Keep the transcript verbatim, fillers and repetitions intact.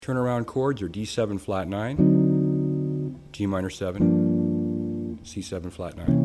Turnaround chords are D seven flat nine, G minor seven, C seven flat nine.